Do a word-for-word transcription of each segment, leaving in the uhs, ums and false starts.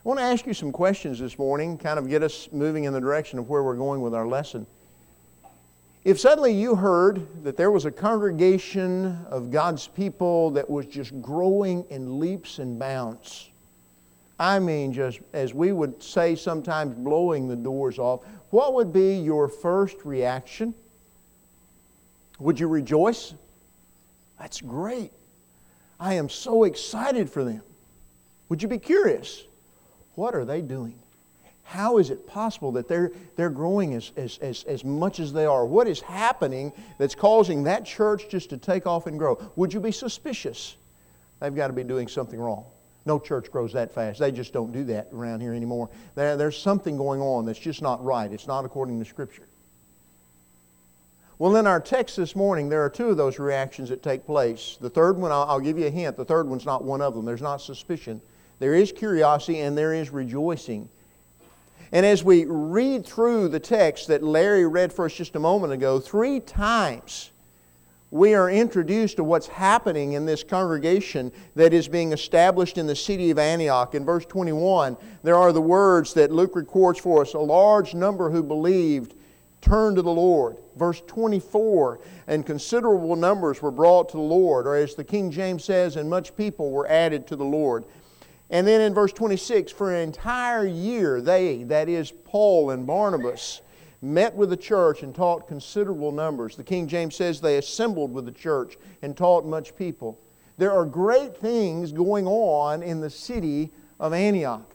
I want to ask you some questions this morning, kind of get us moving in the direction of where we're going with our lesson. If suddenly you heard that there was a congregation of God's people that was just growing in leaps and bounds, I mean just, as we would say sometimes, blowing the doors off, what would be your first reaction? Would you rejoice? That's great. I am so excited for them. Would you be curious? What are they doing? How is it possible that they're, they're growing as, as, as, as much as they are? What is happening that's causing that church just to take off and grow? Would you be suspicious? They've got to be doing something wrong. No church grows that fast. They just don't do that around here anymore. There, there's something going on that's just not right. It's not according to Scripture. Well, in our text this morning, there are two of those reactions that take place. The third one, I'll, I'll give you a hint. The third one's not one of them. There's not suspicion. There is curiosity and there is rejoicing. And as we read through the text that Larry read for us just a moment ago, three times we are introduced to what's happening in this congregation that is being established in the city of Antioch. In verse twenty-one, there are the words that Luke records for us, a large number who believed turned to the Lord. Verse twenty-four, and considerable numbers were brought to the Lord, or as the King James says, and much people were added to the Lord. And then in verse twenty-six, for an entire year they, that is Paul and Barnabas, met with the church and taught considerable numbers. The King James says they assembled with the church and taught much people. There are great things going on in the city of Antioch.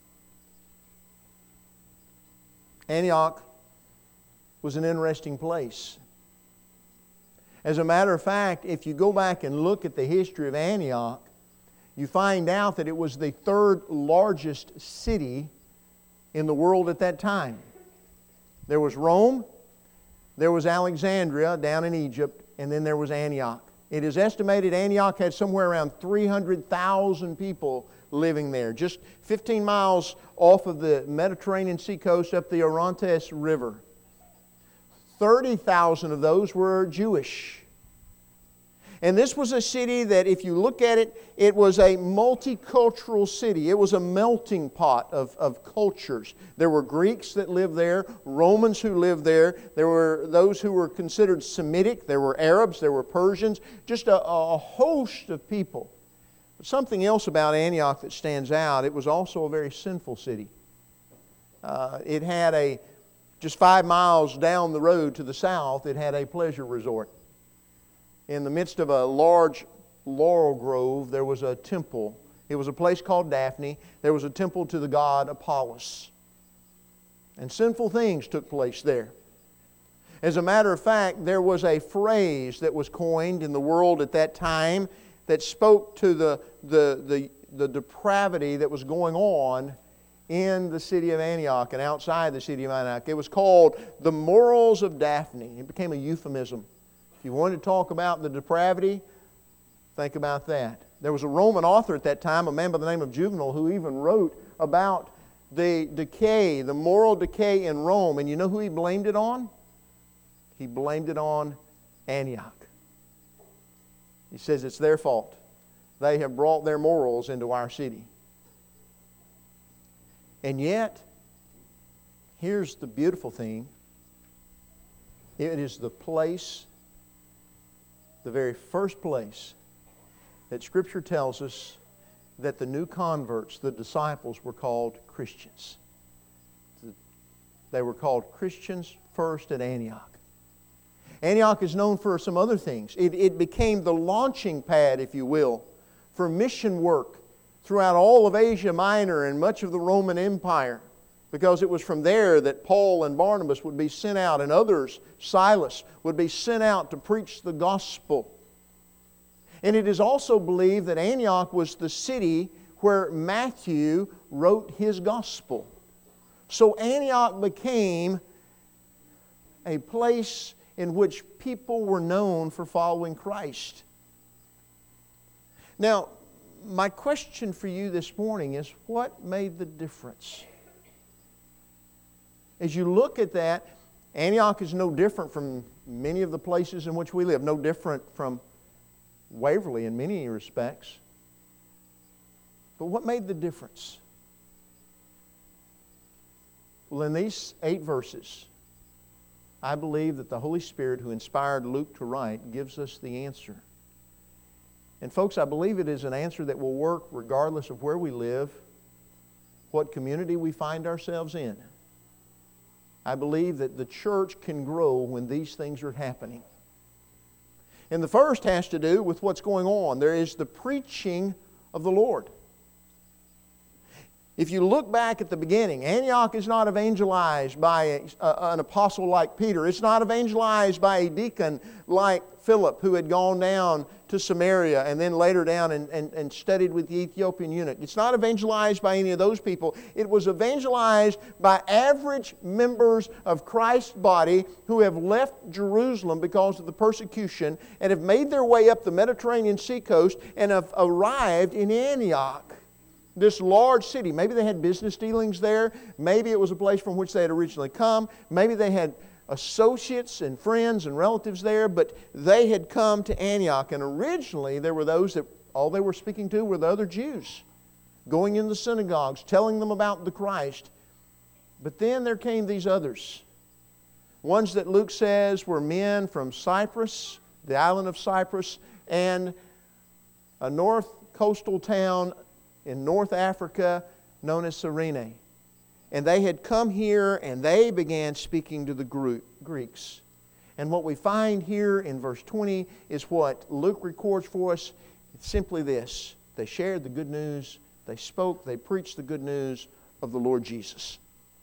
Antioch was an interesting place. As a matter of fact, if you go back and look at the history of Antioch, you find out that it was the third largest city in the world at that time. There was Rome, there was Alexandria down in Egypt, and then there was Antioch. It is estimated Antioch had somewhere around three hundred thousand people living there, just fifteen miles off of the Mediterranean seacoast up the Orontes River. thirty thousand of those were Jewish. And this was a city that, if you look at it, it was a multicultural city. It was a melting pot of, of cultures. There were Greeks that lived there, Romans who lived there. There were those who were considered Semitic. There were Arabs. There were Persians. Just a, a host of people. But something else about Antioch that stands out, it was also a very sinful city. Uh, it had a, just five miles down the road to the south, it had a pleasure resort. In the midst of a large laurel grove, there was a temple. It was a place called Daphne. There was a temple to the god Apollos. And sinful things took place there. As a matter of fact, there was a phrase that was coined in the world at that time that spoke to the, the, the, the depravity that was going on in the city of Antioch and outside the city of Antioch. It was called the morals of Daphne. It became a euphemism. If you wanted to talk about the depravity, think about that. There was a Roman author at that time, a man by the name of Juvenal, who even wrote about the decay, the moral decay in Rome. And you know who he blamed it on? He blamed it on Antioch. He says it's their fault. They have brought their morals into our city. And yet, here's the beautiful thing. It is the place, the very first place that Scripture tells us that the new converts, the disciples, were called Christians. They were called Christians first at Antioch. Antioch is known for some other things. It, it became the launching pad, if you will, for mission work throughout all of Asia Minor and much of the Roman Empire, because it was from there that Paul and Barnabas would be sent out, and others, Silas, would be sent out to preach the gospel. And it is also believed that Antioch was the city where Matthew wrote his gospel. So Antioch became a place in which people were known for following Christ. Now, my question for you this morning is, what made the difference? As you look at that, Antioch is no different from many of the places in which we live, no different from Waverly in many respects. But what made the difference? Well, in these eight verses, I believe that the Holy Spirit who inspired Luke to write gives us the answer. And folks, I believe it is an answer that will work regardless of where we live, what community we find ourselves in. I believe that the church can grow when these things are happening. And the first has to do with what's going on. There is the preaching of the Lord. If you look back at the beginning, Antioch is not evangelized by a, a, an apostle like Peter. It's not evangelized by a deacon like Philip, who had gone down to Samaria and then later down and, and, and studied with the Ethiopian eunuch. It's not evangelized by any of those people. It was evangelized by average members of Christ's body who have left Jerusalem because of the persecution and have made their way up the Mediterranean seacoast and have arrived in Antioch, this large city. Maybe they had business dealings there. Maybe it was a place from which they had originally come. Maybe they had associates and friends and relatives there, but they had come to Antioch. And originally there were those that all they were speaking to were the other Jews, going in the synagogues, telling them about the Christ. But then there came these others, ones that Luke says were men from Cyprus, the island of Cyprus, and a north coastal town in North Africa known as Cyrene. And they had come here and they began speaking to the Greeks. And what we find here in verse twenty is what Luke records for us. It's simply this: they shared the good news, they spoke, they preached the good news of the Lord Jesus.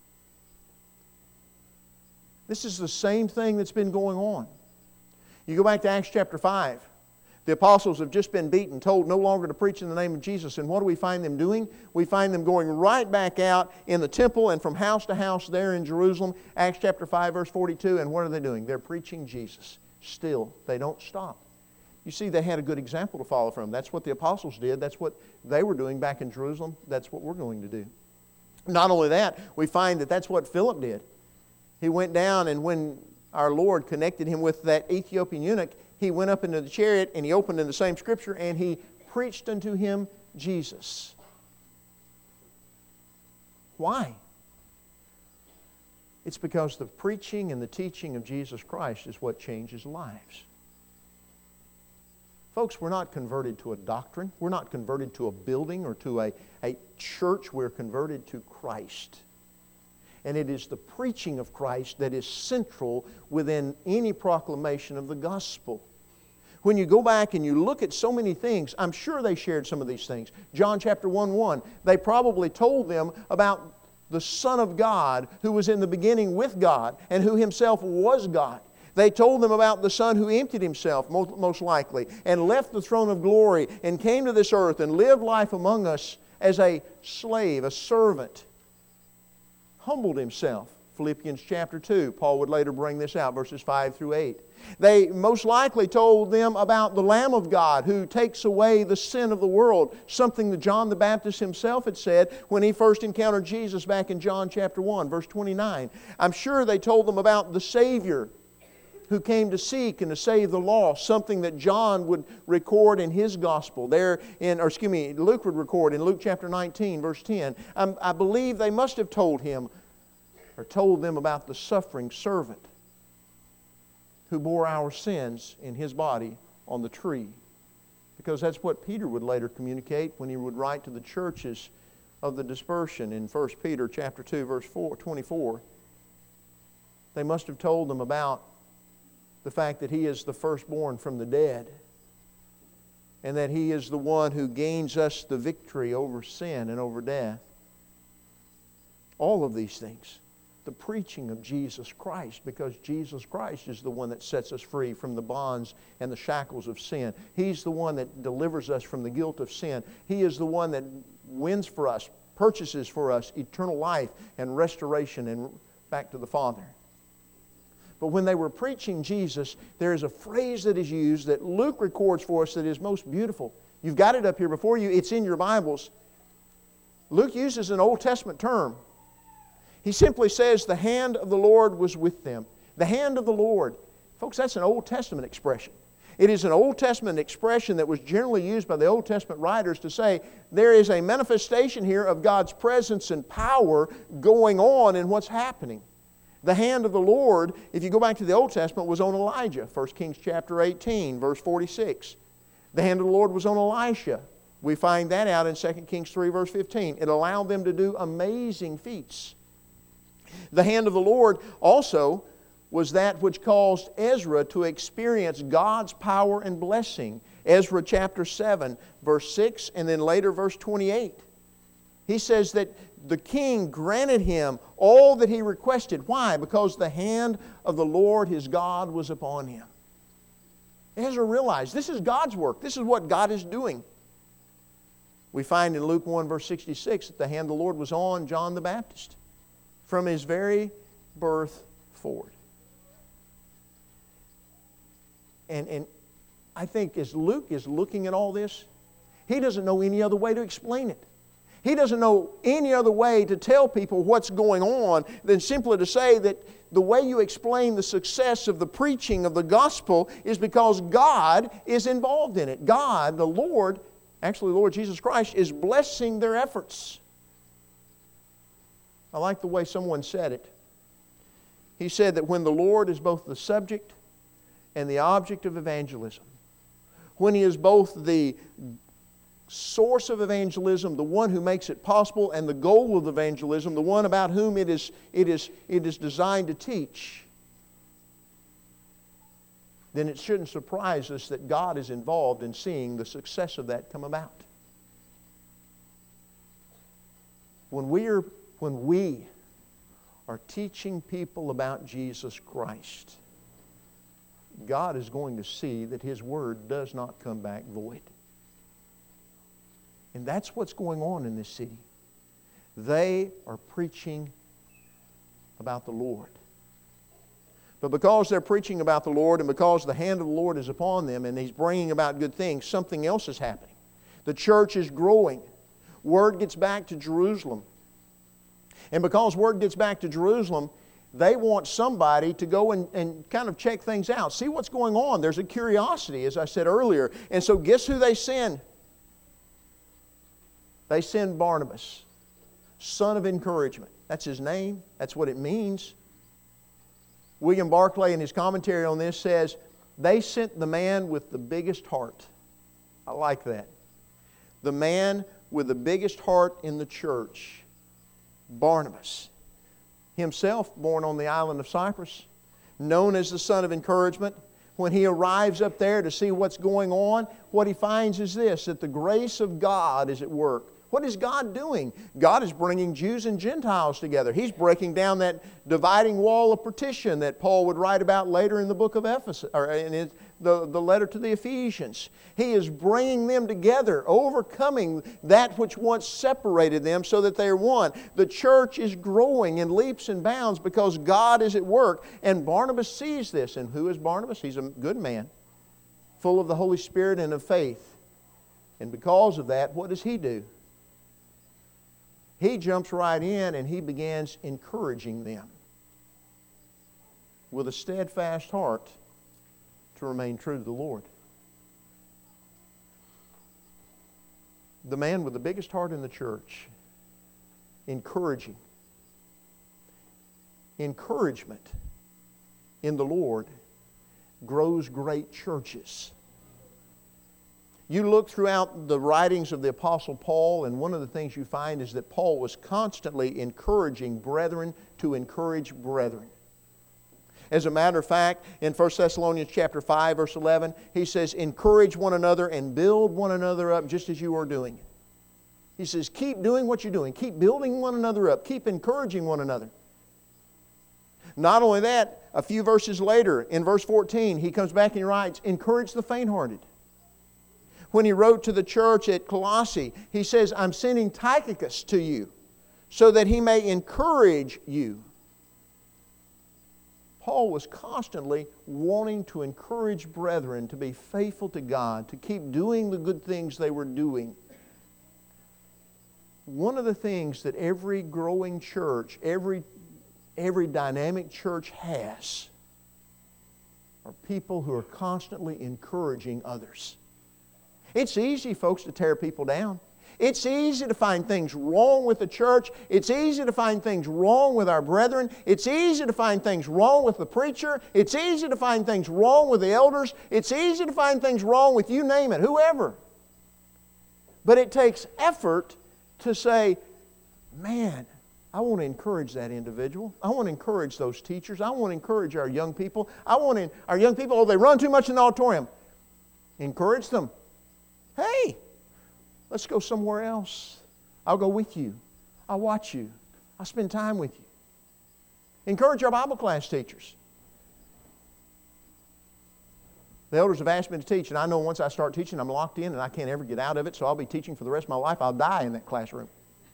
This is the same thing that's been going on. You go back to Acts chapter five. The apostles have just been beaten, told no longer to preach in the name of Jesus. And what do we find them doing? We find them going right back out in the temple and from house to house there in Jerusalem. Acts chapter five, verse forty-two. And what are they doing? They're preaching Jesus. Still, they don't stop. You see, they had a good example to follow from. That's what the apostles did. That's what they were doing back in Jerusalem. That's what we're going to do. Not only that, we find that that's what Philip did. He went down, and when our Lord connected him with that Ethiopian eunuch, he went up into the chariot and he opened in the same scripture and he preached unto him Jesus. Why? It's because the preaching and the teaching of Jesus Christ is what changes lives. Folks, we're not converted to a doctrine. We're not converted to a building or to a, a church. We're converted to Christ. And it is the preaching of Christ that is central within any proclamation of the gospel. When you go back and you look at so many things, I'm sure they shared some of these things. John chapter one one, they probably told them about the Son of God who was in the beginning with God and who Himself was God. They told them about the Son who emptied Himself, most likely, and left the throne of glory and came to this earth and lived life among us as a slave, a servant. Humbled Himself. Philippians chapter two. Paul would later bring this out, verses five through eight. They most likely told them about the Lamb of God who takes away the sin of the world, something that John the Baptist himself had said when he first encountered Jesus back in John chapter one, verse twenty-nine. I'm sure they told them about the Savior who came to seek and to save the lost, something that John would record in his gospel. There in, or excuse me, Luke would record in Luke chapter nineteen, verse ten. I, I believe they must have told him or told them about the suffering servant who bore our sins in His body on the tree. Because that's what Peter would later communicate when he would write to the churches of the dispersion in First Peter chapter two, verse four, twenty-four. They must have told them about the fact that He is the firstborn from the dead and that He is the one who gains us the victory over sin and over death. All of these things. The preaching of Jesus Christ, because Jesus Christ is the one that sets us free from the bonds and the shackles of sin. He's the one that delivers us from the guilt of sin. He is the one that wins for us, purchases for us eternal life and restoration and back to the Father. But when they were preaching Jesus, there is a phrase that is used that Luke records for us that is most beautiful. You've got it up here before you. It's in your Bibles. Luke uses an Old Testament term. He simply says, the hand of the Lord was with them. The hand of the Lord. Folks, that's an Old Testament expression. It is an Old Testament expression that was generally used by the Old Testament writers to say there is a manifestation here of God's presence and power going on in what's happening. The hand of the Lord, if you go back to the Old Testament, was on Elijah. First Kings chapter eighteen, verse forty-six. The hand of the Lord was on Elisha. We find that out in Second Kings three, verse fifteen. It allowed them to do amazing feats. The hand of the Lord also was that which caused Ezra to experience God's power and blessing. Ezra chapter seven, verse six, and then later verse twenty-eight. He says that the king granted him all that he requested. Why? Because the hand of the Lord his God was upon him. Ezra realized this is God's work. This is what God is doing. We find in Luke one, verse sixty-six, that the hand of the Lord was on John the Baptist from his very birth forward. And, and I think as Luke is looking at all this, he doesn't know any other way to explain it. He doesn't know any other way to tell people what's going on than simply to say that the way you explain the success of the preaching of the gospel is because God is involved in it. God, the Lord, actually the Lord Jesus Christ, is blessing their efforts. I like the way someone said it. He said that when the Lord is both the subject and the object of evangelism, when He is both the source of evangelism, the one who makes it possible, and the goal of evangelism, the one about whom it is, it is, it is designed to teach, then it shouldn't surprise us that God is involved in seeing the success of that come about. When we are, when we are teaching people about Jesus Christ, God is going to see that His Word does not come back void. And that's what's going on in this city. They are preaching about the Lord. But because they're preaching about the Lord and because the hand of the Lord is upon them and He's bringing about good things, something else is happening. The church is growing. Word gets back to Jerusalem. And because word gets back to Jerusalem, they want somebody to go and, and kind of check things out. See what's going on. There's a curiosity, as I said earlier. And so guess who they send? They send Barnabas, son of encouragement. That's his name. That's what it means. William Barclay, in his commentary on this, says, they sent the man with the biggest heart. I like that. The man with the biggest heart in the church, Barnabas. Himself born on the island of Cyprus, known as the son of encouragement. When he arrives up there to see what's going on, what he finds is this, that the grace of God is at work. What is God doing? God is bringing Jews and Gentiles together. He's breaking down that dividing wall of partition that Paul would write about later in the book of Ephesus, or in his, the, the letter to the Ephesians. He is bringing them together, overcoming that which once separated them so that they are one. The church is growing in leaps and bounds because God is at work. And Barnabas sees this. And who is Barnabas? He's a good man, full of the Holy Spirit and of faith. And because of that, what does he do? He jumps right in and he begins encouraging them with a steadfast heart to remain true to the Lord. The man with the biggest heart in the church, encouraging. Encouragement in the Lord grows great churches. You look throughout the writings of the Apostle Paul, and one of the things you find is that Paul was constantly encouraging brethren to encourage brethren. As a matter of fact, in First Thessalonians chapter five, verse eleven, he says, encourage one another and build one another up just as you are doing. He says, keep doing what you're doing. Keep building one another up. Keep encouraging one another. Not only that, a few verses later, in verse fourteen, he comes back and he writes, encourage the faint-hearted. When he wrote to the church at Colossae, he says, I'm sending Tychicus to you so that he may encourage you. Paul was constantly wanting to encourage brethren to be faithful to God, to keep doing the good things they were doing. One of the things that every growing church, every, every dynamic church has, are people who are constantly encouraging others. It's easy, folks, to tear people down. It's easy to find things wrong with the church. It's easy to find things wrong with our brethren. It's easy to find things wrong with the preacher. It's easy to find things wrong with the elders. It's easy to find things wrong with you name it, whoever. But it takes effort to say, man, I want to encourage that individual. I want to encourage those teachers. I want to encourage our young people. I want to, our young people, oh, they run too much in the auditorium. Encourage them. Hey, let's go somewhere else. I'll go with you. I'll watch you. I'll spend time with you. Encourage our Bible class teachers. The elders have asked me to teach, and I know once I start teaching, I'm locked in and I can't ever get out of it, so I'll be teaching for the rest of my life. I'll die in that classroom.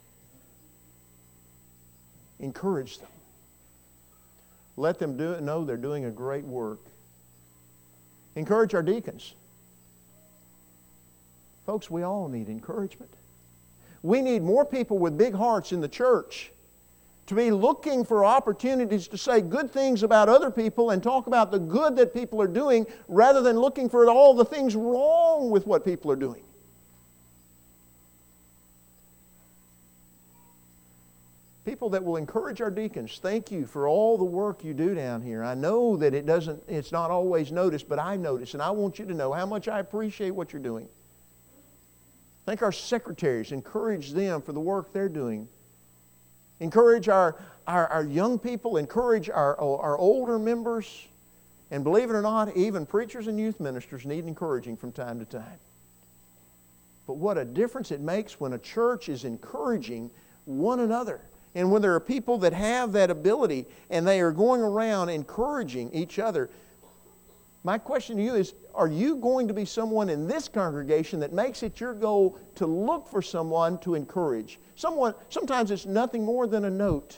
Encourage them. Let them do it, know they're doing a great work. Encourage our deacons. Folks, we all need encouragement. We need more people with big hearts in the church to be looking for opportunities to say good things about other people and talk about the good that people are doing rather than looking for all the things wrong with what people are doing. People that will encourage our deacons, thank you for all the work you do down here. I know that it doesn't, it's not always noticed, but I notice, and I want you to know how much I appreciate what you're doing. Thank our secretaries. Encourage them for the work they're doing. Encourage our, our, our young people. Encourage our, our older members. And believe it or not, even preachers and youth ministers need encouraging from time to time. But what a difference it makes when a church is encouraging one another. And when there are people that have that ability and they are going around encouraging each other. My question to you is, are you going to be someone in this congregation that makes it your goal to look for someone to encourage? Someone, sometimes it's nothing more than a note.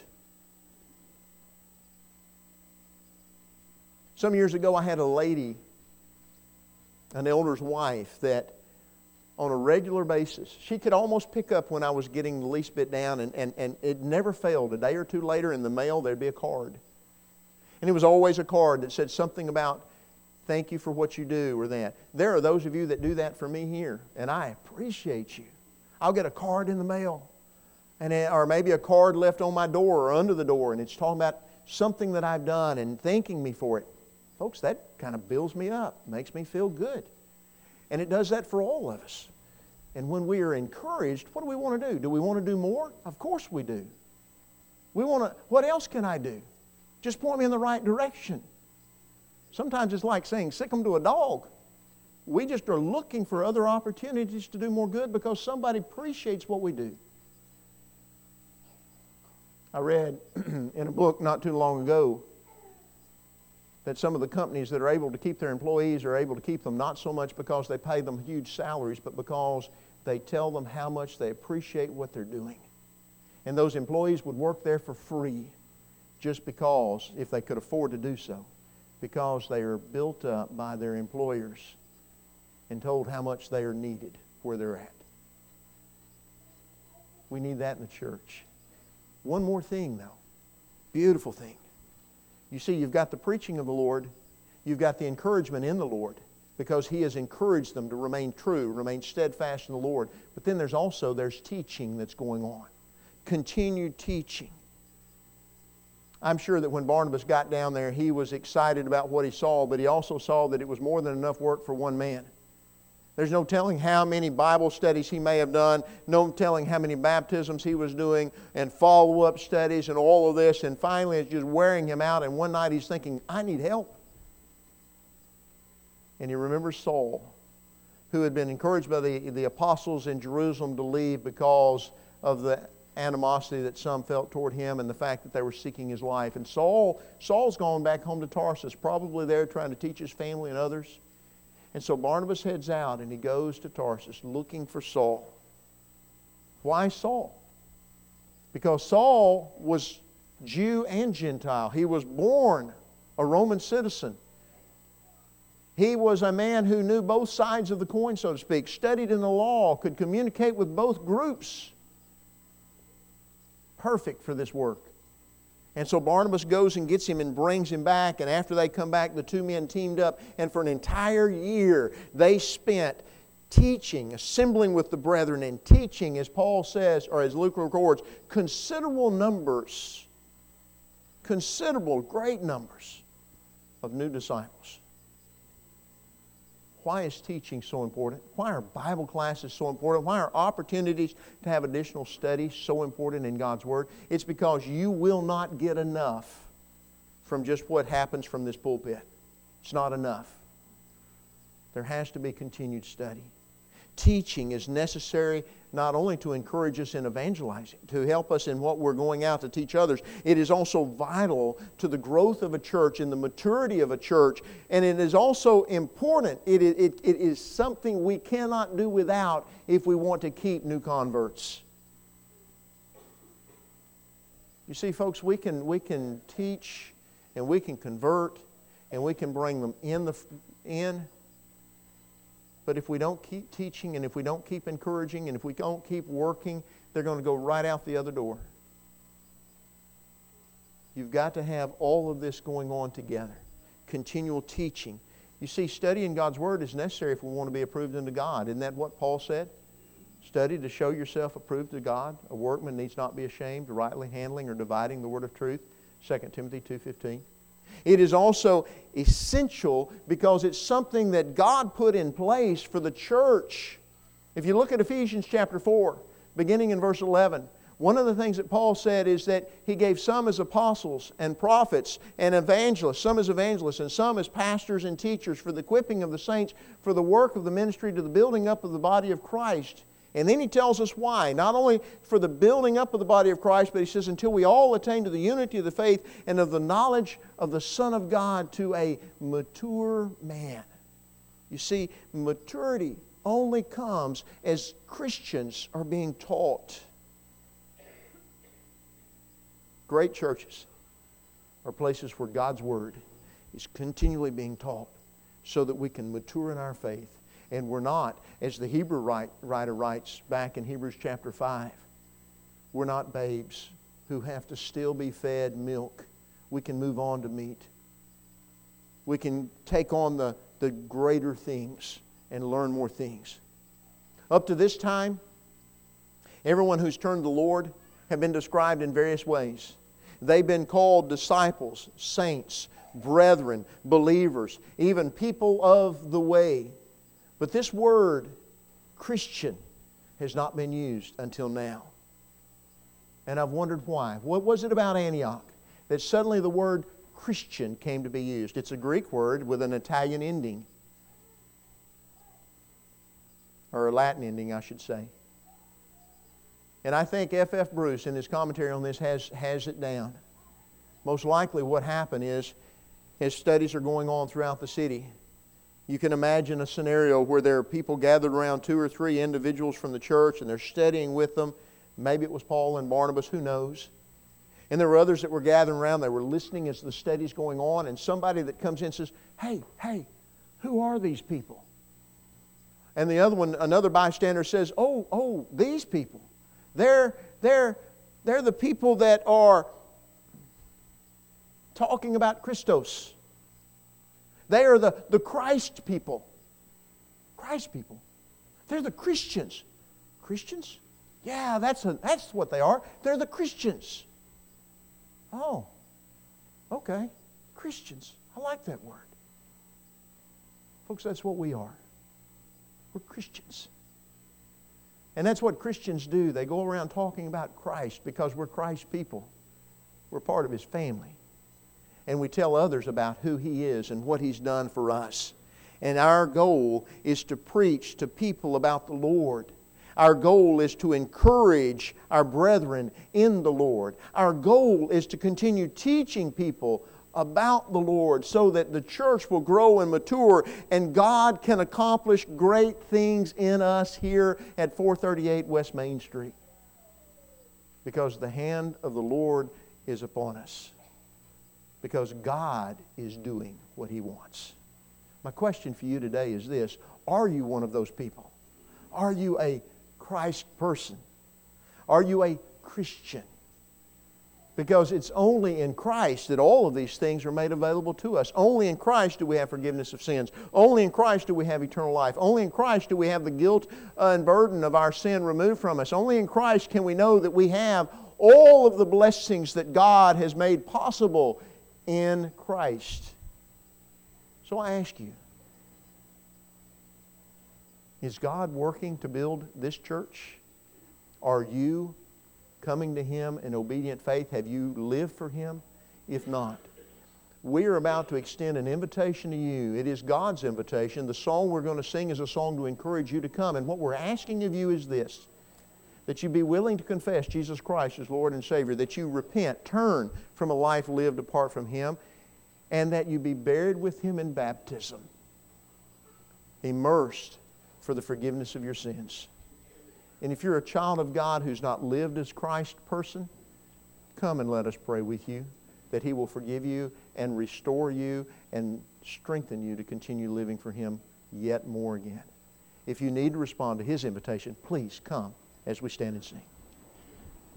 Some years ago I had a lady, an elder's wife, that on a regular basis, she could almost pick up when I was getting the least bit down, and, and, and it never failed. A day or two later in the mail there'd be a card. And it was always a card that said something about, thank you for what you do, or that. There are those of you that do that for me here, and I appreciate you. I'll get a card in the mail, and it, or maybe a card left on my door or under the door, and it's talking about something that I've done and thanking me for it. Folks, that kind of builds me up, makes me feel good. And it does that for all of us. And when we are encouraged, what do we want to do? Do we want to do more? Of course we do. We want to, what else can I do? Just point me in the right direction. Sometimes it's like saying, sick 'em to a dog. We just are looking for other opportunities to do more good because somebody appreciates what we do. I read in a book not too long ago that some of the companies that are able to keep their employees are able to keep them not so much because they pay them huge salaries, but because they tell them how much they appreciate what they're doing. And those employees would work there for free just because, if they could afford to do so, because they are built up by their employers and told how much they are needed where they're at. We need that in the church. One more thing, though. Beautiful thing. You see, you've got the preaching of the Lord. You've got the encouragement in the Lord because He has encouraged them to remain true, remain steadfast in the Lord. But then there's also, there's teaching that's going on. Continued teaching. I'm sure that when Barnabas got down there, he was excited about what he saw, but he also saw that it was more than enough work for one man. There's no telling how many Bible studies he may have done, no telling how many baptisms he was doing, and follow-up studies and all of this, and finally it's just wearing him out, and one night he's thinking, I need help. And he remembers Saul, who had been encouraged by the, the apostles in Jerusalem to leave because of the animosity that some felt toward him and the fact that they were seeking his life. And Saul, Saul's gone back home to Tarsus, probably there trying to teach his family and others. And so Barnabas heads out and he goes to Tarsus looking for Saul. Why Saul? Because Saul was Jew and Gentile. He was born a Roman citizen. He was a man who knew both sides of the coin, so to speak, studied in the law, could communicate with both groups. Perfect for this work. And so Barnabas goes and gets him and brings him back. And after they come back, the two men teamed up. And for an entire year, they spent teaching, assembling with the brethren, and teaching, as Paul says, or as Luke records, considerable numbers, considerable, great numbers of new disciples. Why is teaching so important? Why are Bible classes so important? Why are opportunities to have additional study so important in God's Word? It's because you will not get enough from just what happens from this pulpit. It's not enough. There has to be continued study. Teaching is necessary not only to encourage us in evangelizing, to help us in what we're going out to teach others. It is also vital to the growth of a church and the maturity of a church. And it is also important. It, it, it is something we cannot do without if we want to keep new converts. You see, folks, we can, we can teach and we can convert and we can bring them in the in. But if we don't keep teaching and if we don't keep encouraging and if we don't keep working, they're going to go right out the other door. You've got to have all of this going on together. Continual teaching. You see, studying God's Word is necessary if we want to be approved unto God. Isn't that what Paul said? Study to show yourself approved to God. A workman needs not be ashamed, rightly handling or dividing the word of truth. Second Timothy two fifteen. It is also essential because it's something that God put in place for the church. If you look at Ephesians chapter four, beginning in verse eleven, one of the things that Paul said is that He gave some as apostles and prophets and evangelists, some as evangelists and some as pastors and teachers for the equipping of the saints, for the work of the ministry to the building up of the body of Christ. And then he tells us why. Not only for the building up of the body of Christ, but he says, until we all attain to the unity of the faith and of the knowledge of the Son of God, to a mature man. You see, maturity only comes as Christians are being taught. Great churches are places where God's Word is continually being taught so that we can mature in our faith. And we're not, as the Hebrew writer writes back in Hebrews chapter five, we're not babes who have to still be fed milk. We can move on to meat. We can take on the, the greater things and learn more things. Up to this time, everyone who's turned to the Lord have been described in various ways. They've been called disciples, saints, brethren, believers, even people of the way. But this word, Christian, has not been used until now. And I've wondered why. What was it about Antioch that suddenly the word Christian came to be used? It's a Greek word with an Italian ending. Or a Latin ending, I should say. And I think F F Bruce, in his commentary on this, has, has it down. Most likely what happened is, as studies are going on throughout the city, you can imagine a scenario where there are people gathered around two or three individuals from the church and they're studying with them. Maybe it was Paul and Barnabas, who knows? And there were others that were gathering around. They were listening as the study's going on, and somebody that comes in says, hey, hey, who are these people? And the other one, another bystander says, oh, oh, these people. They're, they're, they're the people that are talking about Christos. They are the, the Christ people. Christ people. They're the Christians. Christians? Yeah, that's, a, that's what they are. They're the Christians. Oh, okay. Christians. I like that word. Folks, that's what we are. We're Christians. And that's what Christians do. They go around talking about Christ because we're Christ people. We're part of His family. And we tell others about who He is and what He's done for us. And our goal is to preach to people about the Lord. Our goal is to encourage our brethren in the Lord. Our goal is to continue teaching people about the Lord so that the church will grow and mature and God can accomplish great things in us here at four thirty-eight West Main Street. Because the hand of the Lord is upon us. Because God is doing what He wants. My question for you today is this. Are you one of those people? Are you a Christ person? Are you a Christian? Because it's only in Christ that all of these things are made available to us. Only in Christ do we have forgiveness of sins. Only in Christ do we have eternal life. Only in Christ do we have the guilt and burden of our sin removed from us. Only in Christ can we know that we have all of the blessings that God has made possible in Christ. So I ask you, is God working to build this church? Are you coming to Him in obedient faith? Have you lived for Him? If not, we are about to extend an invitation to you. It is God's invitation. The song we're going to sing is a song to encourage you to come. And what we're asking of you is this, that you be willing to confess Jesus Christ as Lord and Savior, that you repent, turn from a life lived apart from Him, and that you be buried with Him in baptism, immersed for the forgiveness of your sins. And if you're a child of God who's not lived as Christ person, come and let us pray with you that He will forgive you and restore you and strengthen you to continue living for Him yet more again. If you need to respond to His invitation, please come as we stand and sing.